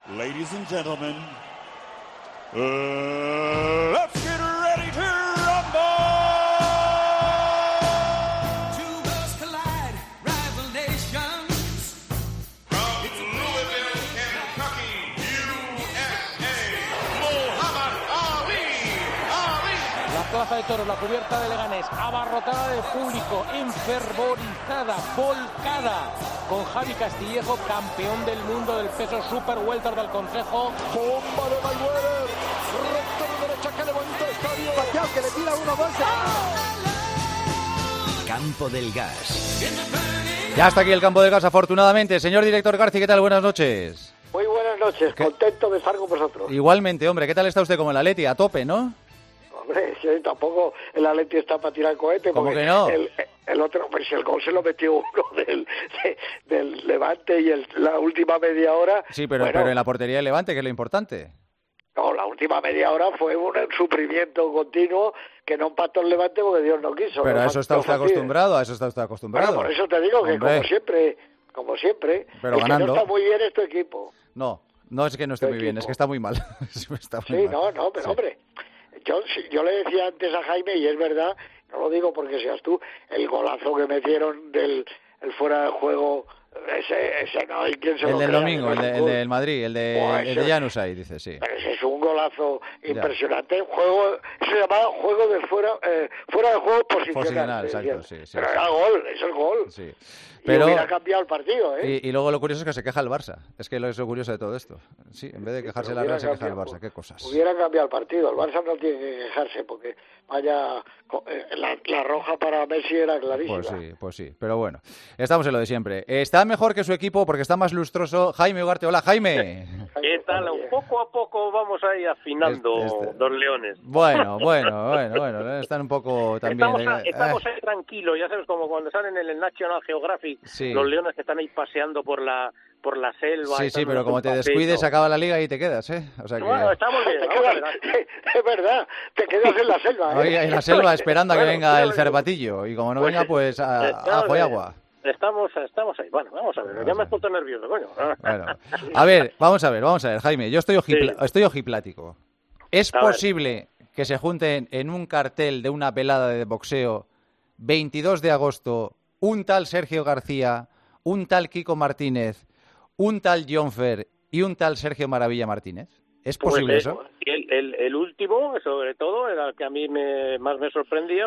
Ladies and gentlemen, let's get ready to rumble! Two worlds collide, rival nations. From Louisville, Kentucky, USA, Muhammad Ali. La plaza de toros, la cubierta de Leganés, abarrotada de público, enfervorizada, volcada, con Javi Castillejo, campeón del mundo del peso super welter del Consejo. Bomba de Mayweather, recta de derecha que levanta el estadio. Pacquiao que le tira 1-2. Campo del Gas. Ya está aquí el Campo del Gas, afortunadamente. Señor director Garci, ¿qué tal? Buenas noches. Muy buenas noches, contento de estar con vosotros. Igualmente, hombre, ¿qué tal está usted como el Atleti? A tope, ¿no? Hombre, sí, tampoco el Atleti está para tirar cohete. ¿Cómo que no? El otro, pues si el gol se lo metió uno del Levante y la última media hora... Sí, pero en la portería del Levante, que es lo importante. No, la última media hora fue un sufrimiento continuo que no empató el Levante porque Dios no quiso. Pero a eso está usted acostumbrado, Bueno, por eso te digo que hombre, como siempre, pero el ganando. que no está muy bien es tu equipo. No es que no esté muy bien, es que está muy mal. Está muy mal. Pero sí. Hombre, yo le decía antes a Jaime, y es verdad, no lo digo porque seas tú, el golazo que metieron el fuera de juego, ese no hay quien se el lo del crea, domingo, el del Madrid, el de Januzaj, dice, sí. Pero ese es un golazo impresionante. Se llamaba juego de fuera de juego posicional. Exacto, sí. Pero era gol, es el gol. Sí. Pero hubiera cambiado el partido, ¿eh? Y luego lo curioso es que se queja el Barça. Es que es lo curioso de todo esto. Sí, en vez de quejarse la Real, se queja el Barça. Qué cosas. Hubiera cambiado el partido. El Barça no tiene que quejarse porque vaya... La roja para Messi era clarísima. Pues sí. Pero bueno, estamos en lo de siempre. Está mejor que su equipo porque está más lustroso. Jaime Ugarte. Hola, Jaime. ¿Qué tal? Poco a poco vamos ahí afinando los leones. Bueno. Están un poco también... Estamos ahí tranquilos, ya sabes, como cuando salen en el National Geographic, sí. Los leones que están ahí paseando por la selva. Sí, pero como te descuides, acaba la liga y te quedas, ¿eh? O sea que... Bueno, estamos bien. Es verdad, te quedas en la selva. Oye, en la selva esperando a que venga el cervatillo. Y como no venga, pues ajo y agua. Estamos ahí. Bueno, vamos a ver. Ya me he puesto nervioso, coño. Bueno, a ver, vamos a ver, Jaime. Yo estoy ojiplático. ¿Es posible que se junten en un cartel de una velada de boxeo 22 de agosto un tal Sergio García, un tal Kiko Martínez, un tal Jonfer y un tal Sergio Maravilla Martínez? ¿Es posible eso? El último, sobre todo, era el que a mí más me sorprendía,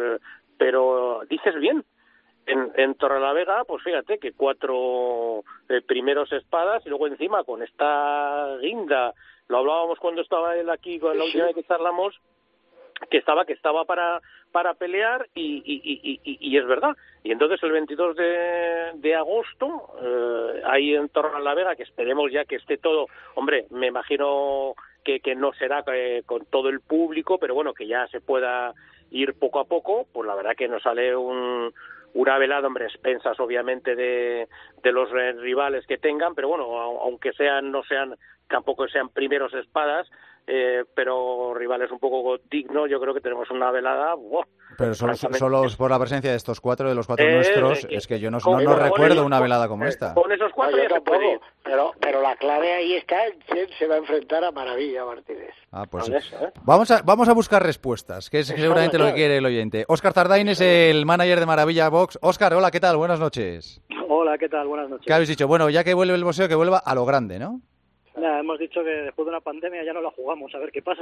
pero dices bien. En Torrelavega, pues fíjate que 4 primeros espadas y luego encima con esta guinda, lo hablábamos cuando estaba él aquí, con la última vez que charlamos, que estaba para pelear y es verdad. Y entonces el 22 de agosto, ahí en Torrelavega, que esperemos ya que esté todo, hombre, me imagino que no será con todo el público, pero bueno, que ya se pueda ir poco a poco, pues la verdad que nos sale una velada, hombre, expensas obviamente de los rivales que tengan, pero bueno, aunque tampoco sean primeros espadas, pero rivales un poco dignos, yo creo que tenemos una velada. Pero solo por la presencia de estos 4, de los 4 nuestros, es que yo no recuerdo una velada como esta. Con esos 4 ya se puede ir. Pero la clave ahí está en quién se va a enfrentar a Maravilla Martínez. Pues vamos a buscar respuestas, que es seguramente lo que quiere el oyente. Óscar Zardain es el manager de Maravilla Box. Óscar, hola, ¿qué tal? Buenas noches. Hola, ¿qué tal? Buenas noches. ¿Qué habéis dicho? Bueno, ya que vuelve el boxeo, que vuelva a lo grande, ¿no? Nada, hemos dicho que después de una pandemia ya no la jugamos, a ver qué pasa.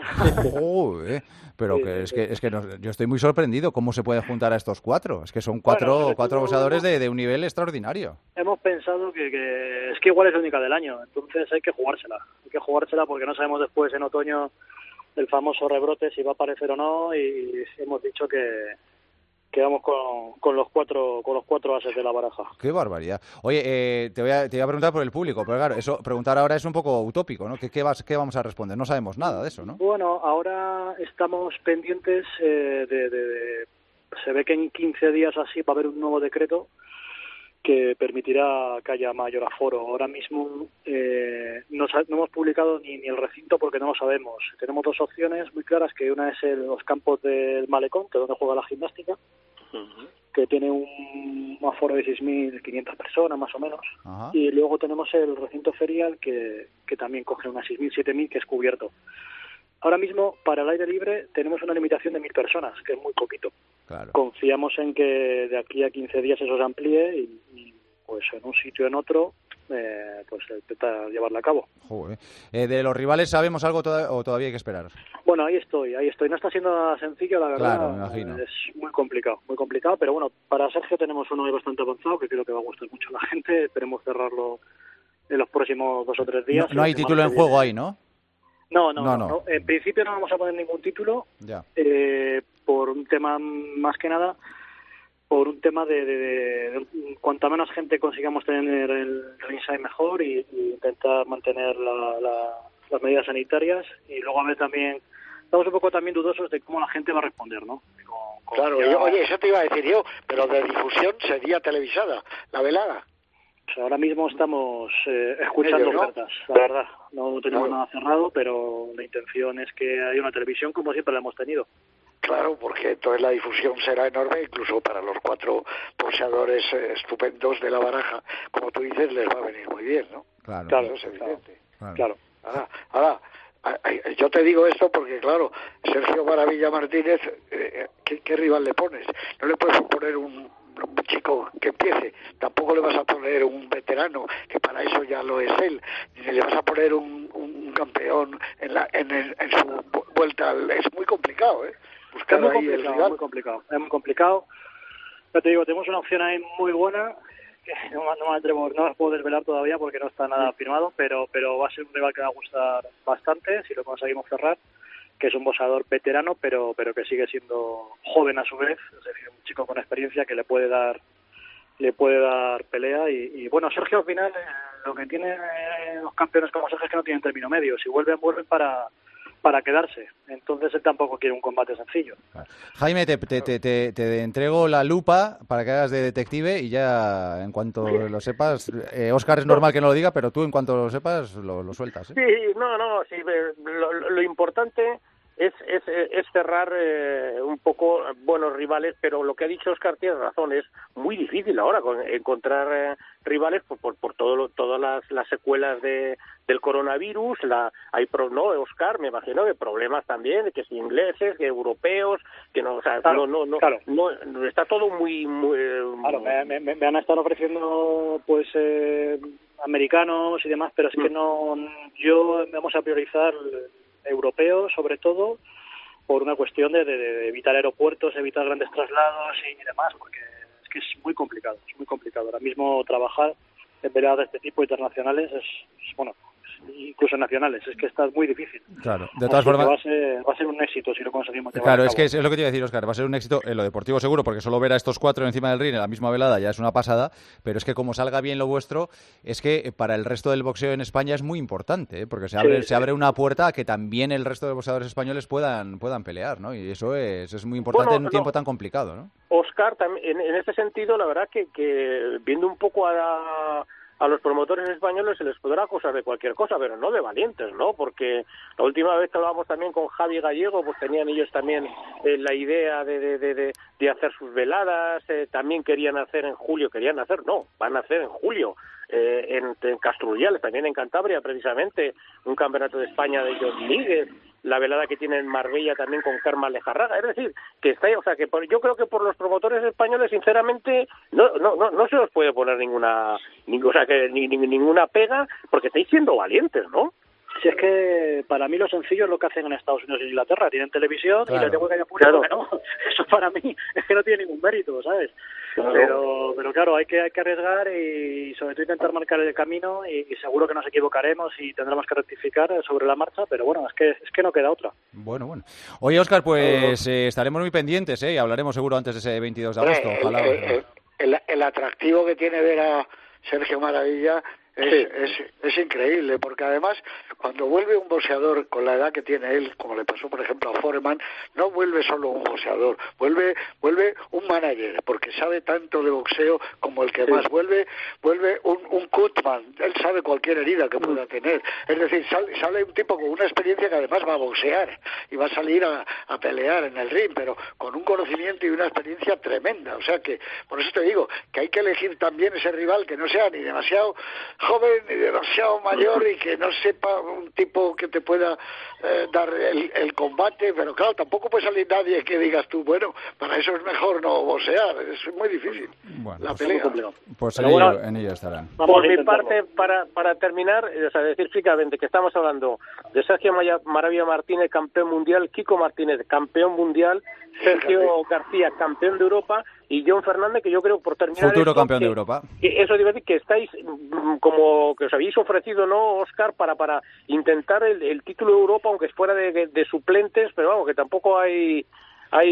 Pero sí, es que yo estoy muy sorprendido cómo se puede juntar a estos 4. Es que son cuatro boxeadores de un nivel extraordinario. Hemos pensado que es que igual es la única del año, entonces hay que jugársela. Hay que jugársela porque no sabemos después en otoño el famoso rebrote si va a aparecer o no, y hemos dicho que vamos con los cuatro ases de la baraja. ¡Qué barbaridad! Oye, te voy a preguntar por el público, pero claro, eso preguntar ahora es un poco utópico, ¿no? ¿Qué vamos a responder? No sabemos nada de eso, ¿no? Bueno, ahora estamos pendientes se ve que en 15 días así va a haber un nuevo decreto que permitirá que haya mayor aforo. Ahora mismo no hemos publicado ni el recinto porque no lo sabemos. Tenemos 2 opciones muy claras, que una es los campos del Malecón, que es donde juega la gimnástica, que tiene un aforo de 6.500 personas más o menos. Ajá. Y luego tenemos el recinto ferial que también coge unas 6.000, 7.000, que es cubierto. Ahora mismo, para el aire libre, tenemos una limitación de 1.000 personas, que es muy poquito. Claro. Confiamos en que de aquí a 15 días eso se amplíe y pues en un sitio o en otro pues se intenta llevarla a cabo. Joder. ¿De los rivales sabemos algo o todavía hay que esperar? Bueno, ahí estoy. No está siendo nada sencillo, la verdad. Claro, me imagino. Es muy complicado, pero bueno, para Sergio tenemos uno ahí bastante avanzado que creo que va a gustar mucho a la gente. Esperemos cerrarlo en los próximos 2 o 3 días. No hay título en juego ahí, ¿no? No. En principio no vamos a poner ningún título. Ya. Por un tema, más que nada, por un tema de cuanta menos gente consigamos tener el ringside mejor y intentar mantener las medidas sanitarias, y luego a ver también, estamos un poco también dudosos de cómo la gente va a responder, ¿no? Claro, oye, eso te iba a decir yo, pero de difusión sería televisada, la velada. Pues ahora mismo estamos escuchando ofertas, la verdad. No tenemos nada cerrado, pero la intención es que haya una televisión como siempre la hemos tenido. Claro, porque entonces la difusión será enorme, incluso para los 4 boxeadores estupendos de la baraja, como tú dices, les va a venir muy bien, ¿no? Claro. Eso es evidente. Claro. Ahora, yo te digo esto porque, claro, Sergio Maravilla Martínez, ¿qué rival le pones? No le puedes poner un chico que empiece, tampoco le vas a poner un veterano, que para eso ya lo es él, ni le vas a poner un campeón en su vuelta. Es muy complicado, buscar ahí el rival. Es muy complicado. Ya te digo, tenemos una opción ahí muy buena, que no la puedo desvelar todavía porque no está nada firmado, pero va a ser un rival que va a gustar bastante si lo conseguimos cerrar, que es un boxeador veterano, pero que sigue siendo joven a su vez, es decir, un chico con experiencia que le puede dar pelea. Y bueno, Sergio al final lo que tiene los campeones como Sergio es que no tienen término medio, si vuelven para quedarse, entonces él tampoco quiere un combate sencillo. Jaime, te entrego la lupa para que hagas de detective y ya en cuanto lo sepas, Óscar es normal que no lo diga, pero tú en cuanto lo sepas lo sueltas. Sí, sí, lo importante es cerrar un poco buenos rivales, pero lo que ha dicho Óscar tiene razón, es muy difícil ahora encontrar rivales por todas las secuelas del coronavirus. Óscar, me imagino que problemas también, que si ingleses, que europeos, que no, o sea, claro. no está todo muy claro, me van a estar ofreciendo pues americanos y demás, pero es que vamos a priorizar europeos, sobre todo por una cuestión de evitar aeropuertos, evitar grandes traslados y demás, porque es que es muy complicado. Ahora mismo trabajar en veladas de este tipo internacionales incluso nacionales, es que está muy difícil. Claro, de todas formas va a ser un éxito si lo conseguimos. Claro, es que es lo que te iba a decir, Óscar, va a ser un éxito en lo deportivo seguro, porque solo ver a estos 4 encima del ring en la misma velada ya es una pasada, pero es que como salga bien lo vuestro, es que para el resto del boxeo en España es muy importante, porque se abre una puerta a que también el resto de boxeadores españoles puedan pelear, ¿no? Y eso es muy importante en un tiempo tan complicado, ¿no? Óscar, en ese sentido, la verdad que viendo un poco a los promotores españoles se les podrá acusar de cualquier cosa, pero no de valientes, ¿no? Porque la última vez que hablábamos también con Javi Gallego, pues tenían ellos también la idea de hacer sus veladas, también van a hacer en julio, en Castrullales, también en Cantabria, precisamente, un campeonato de España de John Míguez, la velada que tiene en Marbella también con Karma Lejarraga, es decir, que está, o sea, que yo creo que por los promotores españoles, sinceramente, no se os puede poner ninguna pega, porque estáis siendo valientes, ¿no? Si es que para mí lo sencillo es lo que hacen en Estados Unidos y Inglaterra, tienen televisión y les tengo que haya público que no. Eso para mí es que no tiene ningún mérito, ¿sabes? Claro. Pero claro, hay que arriesgar y sobre todo intentar marcar el camino y seguro que nos equivocaremos y tendremos que rectificar sobre la marcha, pero bueno, es que no queda otra. Bueno. Oye, Óscar, pues estaremos muy pendientes, y hablaremos seguro antes de ese 22 de agosto. Ojalá. El atractivo que tiene ver a Sergio Maravilla Es increíble, porque además cuando vuelve un boxeador con la edad que tiene él, como le pasó por ejemplo a Foreman, no vuelve solo un boxeador, vuelve un manager, porque sabe tanto de boxeo como el que más, vuelve un cutman, él sabe cualquier herida que pueda tener, es decir, sale un tipo con una experiencia que además va a boxear y va a salir a pelear en el ring, pero con un conocimiento y una experiencia tremenda, o sea que, por eso te digo, que hay que elegir también ese rival que no sea ni demasiado joven ni demasiado mayor y que no sepa un tipo que te pueda dar el combate, pero claro, tampoco puede salir nadie que digas tú, bueno, para eso es mejor no boxear, es muy difícil la pelea. Pues en ello estarán. Por mi parte, para terminar, o sea, decir físicamente que estamos hablando de Sergio Maravilla Martínez, campeón mundial, Kiko Martínez, campeón mundial, Sergio García, campeón de Europa, y John Fernández, que yo creo, por terminar... Futuro campeón de Europa. Eso digo decir, que estáis como que os habéis ofrecido, ¿no, Óscar, para intentar el título de Europa, aunque fuera de suplentes, pero vamos, que tampoco hay... A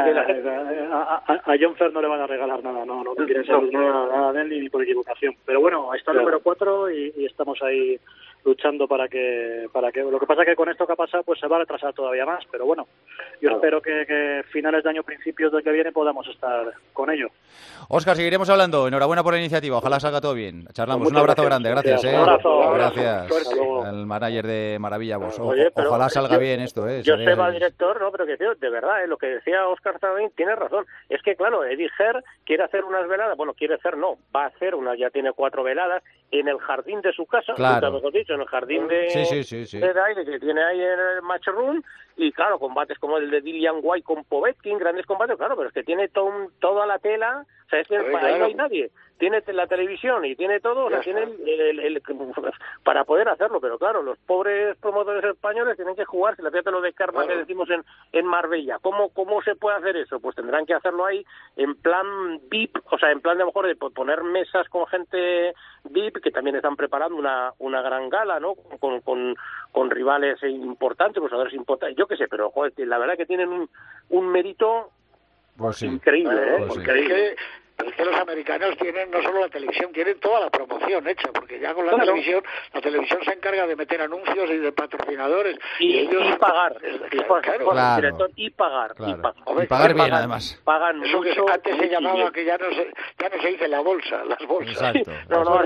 John Fer no le van a regalar nada, no quieren ser nada de él ni por equivocación. Pero bueno, está el número 4 y estamos ahí luchando para que lo que pasa es que con esto que ha pasado pues se va a retrasar todavía más, pero bueno, yo espero que finales de año, principios del que viene podamos estar con ello. Óscar, seguiremos hablando. Enhorabuena por la iniciativa, ojalá salga todo bien. Charlamos, un abrazo grande, gracias. Un abrazo. Gracias al manager de Maravilla Box. Ojalá salga bien esto. Joseba, director, no, pero que de verdad, lo que decía Óscar también tiene razón. Es que claro, Eddie Herr quiere hacer unas veladas, va a hacer una, ya tiene 4 veladas en el jardín de su casa, mejor dicho, en el jardín de aire que tiene ahí en el match room, y claro, combates como el de Dillian White con Povetkin, grandes combates, claro, pero es que tiene toda la tela, o sea, es que ahí no hay nadie, tiene la televisión y tiene todo, o sea, tiene el para poder hacerlo, pero claro, los pobres promotores españoles tienen que jugarse, fíjate lo de karma que decimos en Marbella. ¿Cómo se puede hacer eso? Pues tendrán que hacerlo ahí en plan VIP, o sea, en plan de a lo mejor de poner mesas con gente VIP, que también están preparando una gran gala, ¿no? Con rivales importantes, pues jugadores importantes, yo qué sé, pero joder, la verdad que tienen un mérito increíble, pues increíble. Pero es que los americanos tienen no solo la televisión, tienen toda la promoción hecha, porque ya con la televisión se encarga de meter anuncios y de patrocinadores. Y pagar. Claro. Y pagar. Y pagar bien, además. Pagan eso mucho. Que antes se llamaba, que ya no se dice la bolsa, las bolsas. Exacto.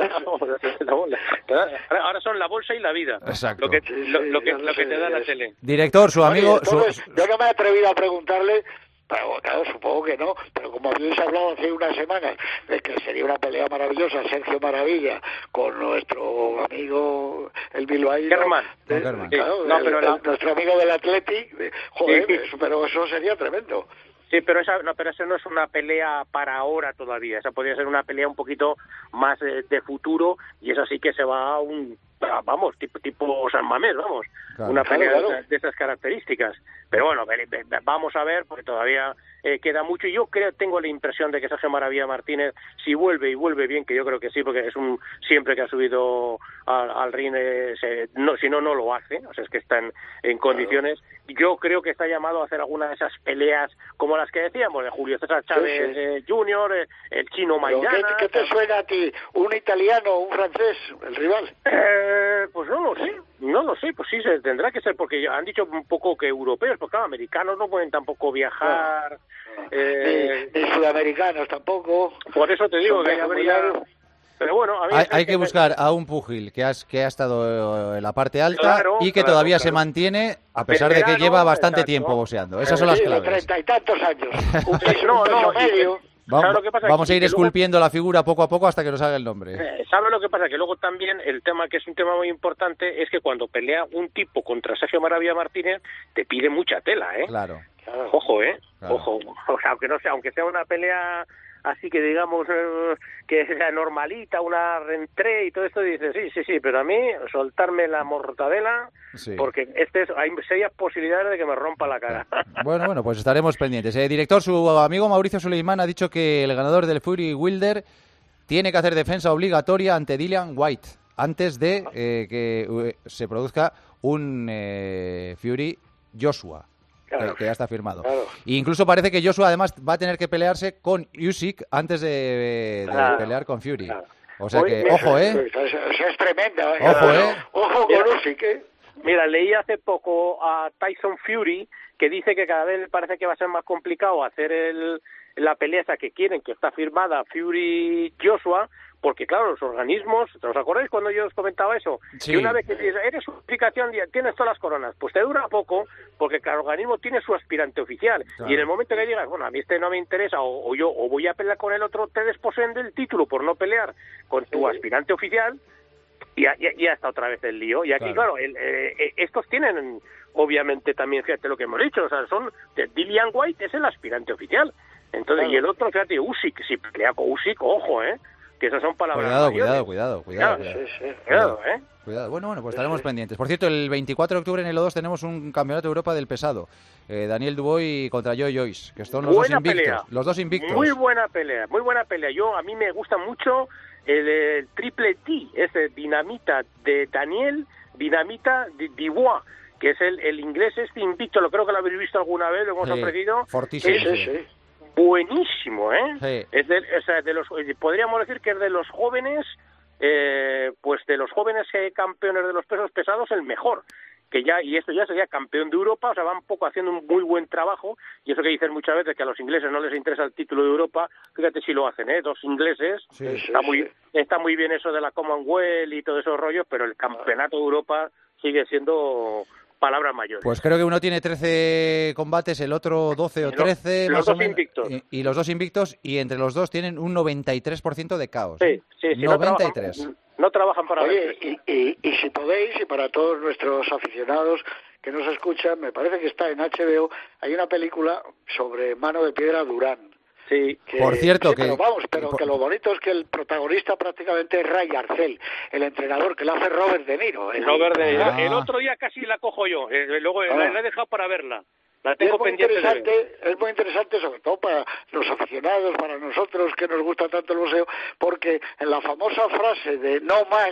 Ahora son la bolsa y la vida. Exacto. Lo que te da la tele. Director, su amigo... Yo no me he atrevido a preguntarle... Pero claro, supongo que no, pero como habéis hablado hace unas semanas de que sería una pelea maravillosa, Sergio Maravilla con nuestro amigo el bilbaíno Germán, nuestro amigo del Athletic, pero eso sería tremendo. Sí, pero esa no es una pelea para ahora todavía, esa podría ser una pelea un poquito más de futuro, y esa sí que se va a tipo San Mamés, una pelea de esas características. Pero bueno, vamos a ver, porque todavía queda mucho, y yo tengo la impresión de que Sergio Maravilla Martínez, si vuelve bien, que yo creo que sí, porque es siempre que ha subido al ring, si no lo hace, o sea, es que está en condiciones. Yo creo que está llamado a hacer alguna de esas peleas como las que decíamos, de Julio César Chávez Jr., el chino Maidana. ¿Qué te suena a ti? ¿Un italiano o un francés, el rival? Pues no lo sé, pues sí, tendrá que ser, porque han dicho un poco que europeos, porque claro, americanos no pueden tampoco viajar. Ni sudamericanos tampoco. Por eso te digo que habría... Pero bueno, hay que buscar a un púgil que ha estado en la parte alta y que todavía se mantiene, a pesar de que lleva bastante tiempo boxeando. Esas son las claves. 30 y tantos años. Un peso medio. Vamos a ir esculpiendo la figura poco a poco hasta que nos haga el nombre. ¿Sabes lo que pasa? Que luego también el tema, que es un tema muy importante, es que cuando pelea un tipo contra Sergio Maravilla Martínez, te pide mucha tela, ¿eh? Claro. Ojo, Claro. Ojo. O sea, aunque sea una pelea así que digamos que sea normalita, una rentré y todo esto, dices sí, pero a mí soltarme la mortadela, porque hay serias posibilidades de que me rompa la cara. Bueno, pues estaremos pendientes. Director, su amigo Mauricio Suleimán ha dicho que el ganador del Fury Wilder tiene que hacer defensa obligatoria ante Dillian White antes de que se produzca un Fury Joshua. Claro, que ya está firmado. Claro. E incluso parece que Joshua además va a tener que pelearse con Usyk antes de pelear con Fury. Claro. O sea que, ojo, Esa es tremenda. Ojo, Ojo con Usyk, ¿eh? Mira, leí hace poco a Tyson Fury que dice que cada vez parece que va a ser más complicado hacer la pelea esa que quieren, que está firmada Fury-Joshua, porque claro, los organismos, ¿os acordáis cuando yo os comentaba eso? Sí. Que una vez que eres unificación, tienes todas las coronas, pues te dura poco, porque cada organismo tiene su aspirante oficial, Claro. y en el momento que digas, bueno, a mí este no me interesa, o voy a pelear con el otro, te desposeen del título por no pelear con tu aspirante oficial, y ya está otra vez el lío. Y aquí, claro, estos tienen, obviamente, también, fíjate lo que hemos dicho, o sea, Dillian White es el aspirante oficial. Entonces, Claro. Y el otro, fíjate, Usyk, si pelea con Usyk, ojo, que esas son palabras mayores. Cuidado. Cuidado. Bueno, pues estaremos pendientes. Por cierto, el 24 de octubre en el O2 tenemos un campeonato de Europa del pesado. Daniel Dubois contra Joe Joyce, que son los Buena dos invictos. pelea. Los dos invictos. Muy buena pelea. A mí me gusta mucho el triple T, ese Dinamita de Daniel, Dinamita de Dubois, que es el inglés invicto, lo creo que lo habéis visto alguna vez, lo hemos ofrecido. Fortísimo. Sí. Buenísimo, Sí. Podríamos decir que es de los jóvenes, pues de los jóvenes campeones de los pesos pesados el mejor, y esto ya sería campeón de Europa, o sea, van un poco haciendo un muy buen trabajo, y eso que dicen muchas veces que a los ingleses no les interesa el título de Europa, fíjate si lo hacen, dos ingleses, está muy bien eso de la Commonwealth y todos esos rollos, pero el campeonato de Europa sigue siendo palabras mayores. Pues creo que uno tiene 13 combates, el otro 12 o 13, los más o dos menos. invictos. Y los dos invictos, y entre los dos tienen un 93% de caos. Sí, 93. No trabajan para Oye, y si podéis, y para todos nuestros aficionados que nos escuchan, me parece que está en HBO, hay una película sobre Mano de Piedra Durán. Sí. Por cierto, pero que lo bonito es que el protagonista prácticamente es Ray Arcel, el entrenador que lo hace Robert De Niro. Robert De Niro. El otro día casi la cojo yo, luego la he dejado para verla. La tengo pendiente de ver. Es muy interesante, sobre todo para los aficionados, para nosotros que nos gusta tanto el boxeo, porque en la famosa frase de no más,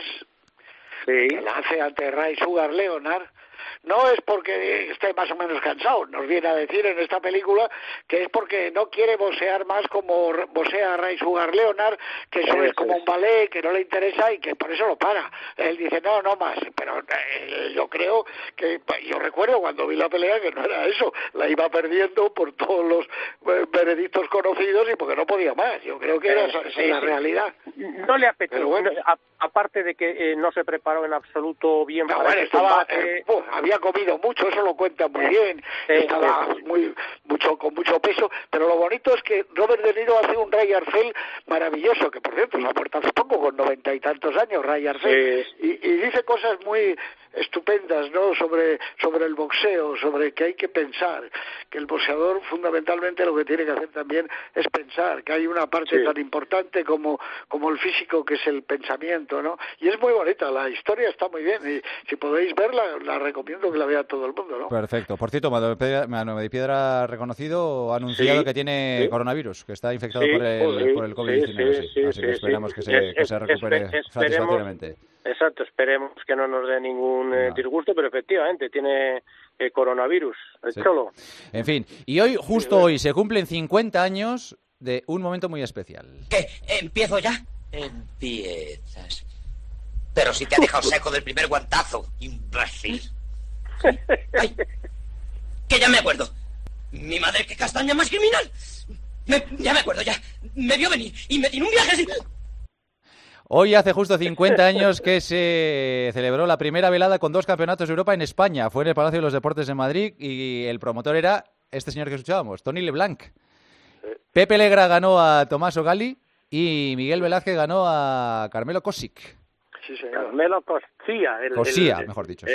que la hace ante Ray Sugar Leonard, no es porque esté más o menos cansado, nos viene a decir en esta película que es porque no quiere boxear más como boxea Ray Sugar Leonard, que eso es como un ballet, que no le interesa y que por eso lo para. Él dice no más, pero yo creo que, yo recuerdo cuando vi la pelea que no era eso, la iba perdiendo por todos los veredictos conocidos y porque no podía más. Yo creo que era la realidad. No le apetece, bueno, aparte de que no se preparó en absoluto bien para bueno, había comido mucho, eso lo cuenta muy bien, estaba con mucho peso, pero lo bonito es que Robert De Niro hace un Ray Arcel maravilloso, que por cierto se ha muerto hace poco, con 90 y tantos años, Ray Arcel, y dice cosas muy estupendas, ¿no?, sobre el boxeo, sobre que hay que pensar, que el boxeador fundamentalmente lo que tiene que hacer también es pensar, que hay una parte tan importante como el físico, que es el pensamiento, ¿no? Y es muy bonita, la historia está muy bien, y si podéis verla, la recomiendo que la vea todo el mundo, ¿no? Perfecto. Por cierto, Mano de Piedra reconocido ha anunciado que tiene coronavirus, que está infectado por el COVID-19, así que esperamos que se recupere satisfactoriamente. Exacto, esperemos que no nos dé ningún disgusto, pero efectivamente tiene coronavirus, el cholo. En fin, y justo hoy, se cumplen 50 años de un momento muy especial. ¿Qué? ¿Empiezo ya? Empiezas. Pero si te ha dejado seco del primer guantazo, imbécil. ¡Ay! Que ya me acuerdo. Mi madre, qué castaña más criminal. Ya me acuerdo, ya. Me vio venir y me tiene un viaje así. Hoy hace justo 50 años que se celebró la primera velada con 2 campeonatos de Europa en España. Fue en el Palacio de los Deportes de Madrid y el promotor era este señor que escuchábamos, Tony Leblanc. Pepe Legra ganó a Tommaso Gali y Miguel Velázquez ganó a Carmelo Kosic. Sí, señor. Carmelo Cosía. Cosía, mejor dicho.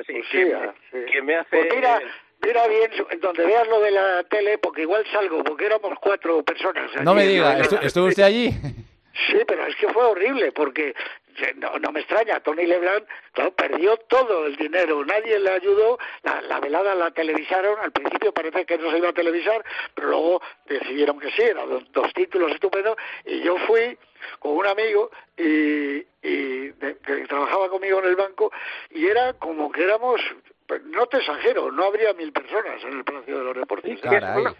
Que me hace... Pues mira bien, donde veas lo de la tele, porque igual salgo, porque éramos 4 personas. No me diga, ¿estuvo usted allí? Sí, pero es que fue horrible, porque no me extraña, Tony Leblanc, claro, perdió todo el dinero, nadie le ayudó, la velada la televisaron, al principio parece que no se iba a televisar, pero luego decidieron que sí, eran 2 títulos estupendos, y yo fui con un amigo que trabajaba conmigo en el banco, y era como que éramos no te exagero, no habría 1000 personas en el Palacio de los Deportes. Sí, nada.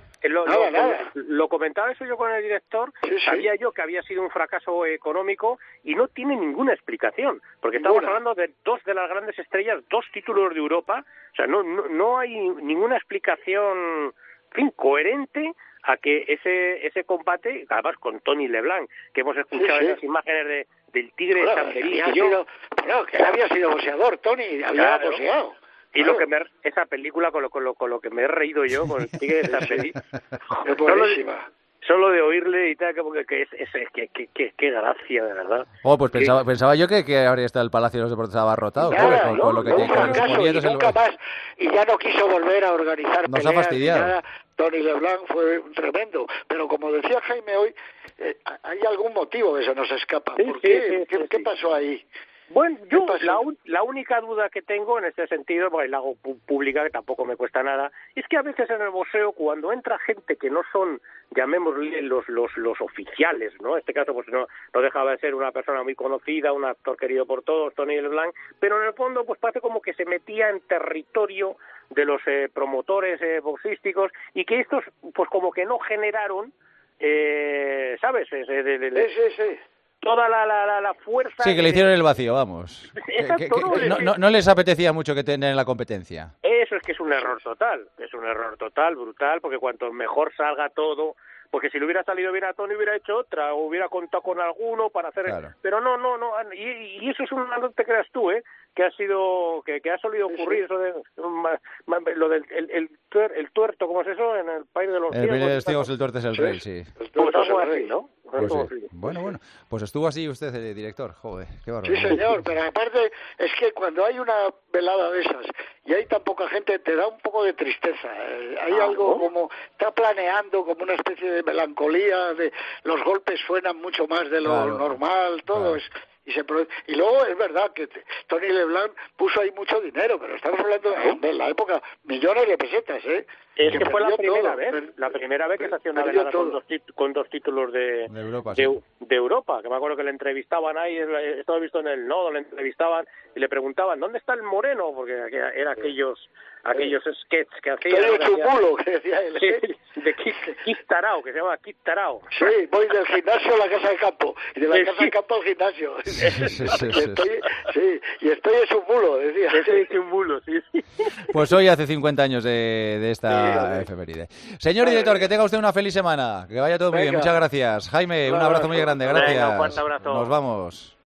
Lo comentaba eso yo con el director, Sí. sabía yo que había sido un fracaso económico y no tiene ninguna explicación, porque estamos hablando de 2 de las grandes estrellas, 2 títulos de Europa, o sea, no hay ninguna explicación, en fin, coherente a que ese combate, además con Tony LeBlanc, que hemos escuchado en las imágenes del Tigre de Chamberí, que él había sido boxeador, Tony, había boxeado. Y esa película con lo que me he reído yo con el Tigre de Chamberí, es buenísima. Solo de oírle y tal, que qué gracia, de verdad. Pues pensaba yo que habría estado el Palacio de los Deportes abarrotado, con lo que tiene y nunca más, y ya no quiso volver a organizar Nos ha fastidiado. Tony LeBlanc fue tremendo, pero como decía Jaime hoy, hay algún motivo que se nos escapa. ¿Por qué? ¿Qué pasó ahí? Bueno, yo la única duda que tengo en este sentido, porque la hago pública, que tampoco me cuesta nada, es que a veces en el boxeo, cuando entra gente que no son, llamémosle, los oficiales, ¿no? En este caso, pues no dejaba de ser una persona muy conocida, un actor querido por todos, Tony LeBlanc, pero en el fondo, pues parece como que se metía en territorio de los promotores boxísticos y que estos, pues como que no generaron, ¿sabes? Sí. Toda la fuerza... Sí, que le hicieron el vacío, vamos. Exacto, no les apetecía mucho que tener la competencia. Eso es que es un error total, brutal, porque cuanto mejor salga todo, porque si le hubiera salido bien a Tony hubiera hecho otra, o hubiera contado con alguno para hacer... Claro. Pero no, y eso es no te creas tú, que ha sido, que ha solido ocurrir, eso de lo del el tuerto, ¿cómo es eso? En el país de los ciegos. El país de los ciegos, el tuerto es el rey, sí. Pues algo así, ¿no? Pues sí. Bueno, pues estuvo así usted, director, joder, qué barbaridad. Sí, señor, pero aparte es que cuando hay una velada de esas y hay tan poca gente, te da un poco de tristeza. Hay algo como, está planeando como una especie de melancolía, los golpes suenan mucho más de lo normal, todo es... Y luego es verdad que Tony LeBlanc puso ahí mucho dinero, pero estamos hablando de la época, millones de pesetas, Es que fue la primera vez que se hacía una velada con 2 títulos de Europa, que me acuerdo que le entrevistaban ahí, esto lo he visto en el Nodo, le entrevistaban y le preguntaban, ¿dónde está el moreno? Porque era aquellos sketches que hacía. Que decía él. Sí, de Kit Tarao, que se llama Kit Tarao. Sí, voy del gimnasio a la casa de campo, y de la casa de campo al gimnasio. Y estoy hecho un bulo, decía. Estoy hecho un bulo, sí. Pues hoy hace 50 años de esta efeméride. Señor director, que tenga usted una feliz semana, que vaya todo muy bien, muchas gracias. Jaime, un abrazo muy grande, gracias. Venga, un fuerte abrazo. Nos vamos.